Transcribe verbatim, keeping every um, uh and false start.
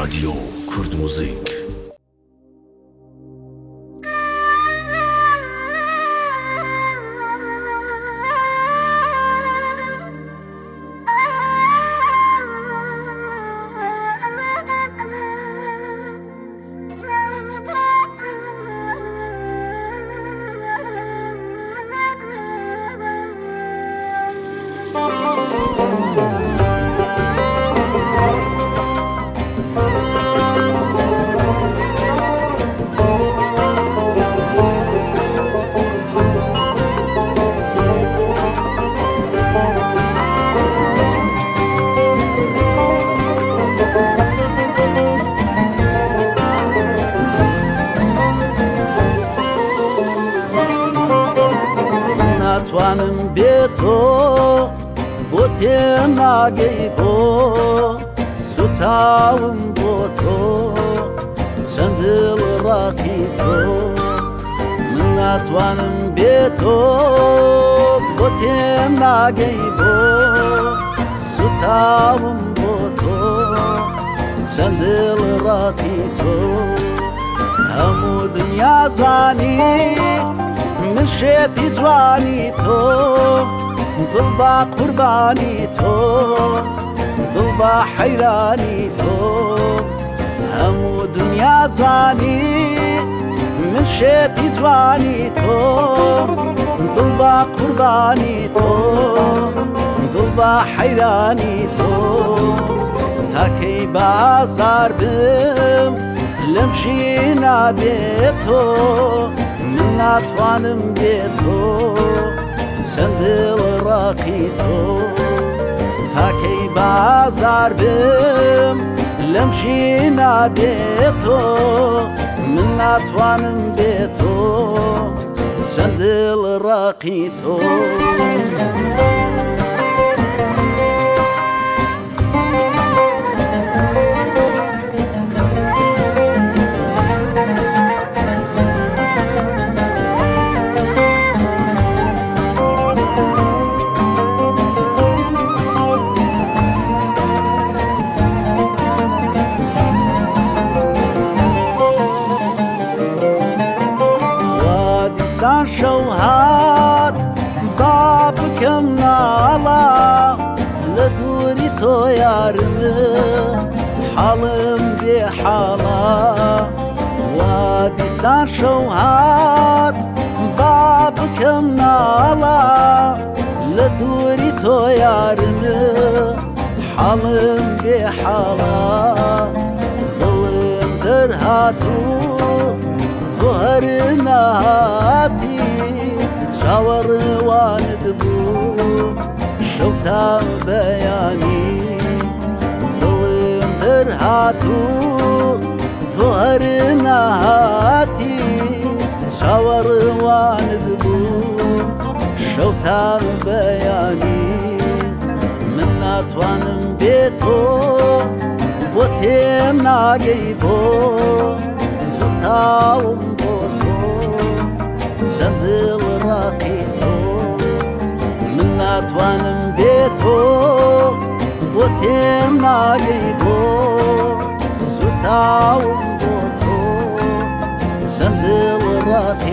رادیو کورد موزیک. ناتوانم بێتۆ بۆ تێناگەی بۆ سوتاوم بۆ تۆ چەند دڵ ڕاقی تۆ من ناتوانم بێتۆ بۆ تێناگەی بۆ سوتاوم بۆ تۆ چەند دڵ ڕاقی تۆ هەموو دنیا زانی من شێتی جوانی تۆ دڵ با قوربانی تۆ دڵ با حەیرانی تۆ هەموو دنیا زانی من شێتی جوانی تۆ دڵ با قوربانی تۆ دڵ با حەیرانی تۆ تاکەی بازار بم لەم ژینە بێتۆ من ناتوانم بێتۆ چەند دڵ ڕاقی تۆ تاکەی بازار بم لەم ژینە بێتۆ من ناتوانم بێتۆ چەند دڵ ڕاقی تۆ سان شەو هات با بکەم ناڵا لە دووری تۆ یارم حاڵم بێ حاڵا وا دیسان شەو هات با بکەم ناڵا لە دووری تۆ یارم حاڵم بێ حاڵا دڵم دەرهاتوو تۆ هەر نەهاتی چاوەڕوانت بوو شەو تا بەیانی دڵم دەرهاتوو تۆ هەر نەهاتی چاوەڕوانت بوو شەو تا بەیانی من ناتوانم بێتۆ بۆ تێم ناگەی بۆ سوتاوم بۆ تۆ چەند دڵ ڕاقی تۆ من ناتوانم بێتۆ بۆ تێم ناگەی بۆ سوتاوم بۆ تۆ چەند دڵ ڕاقی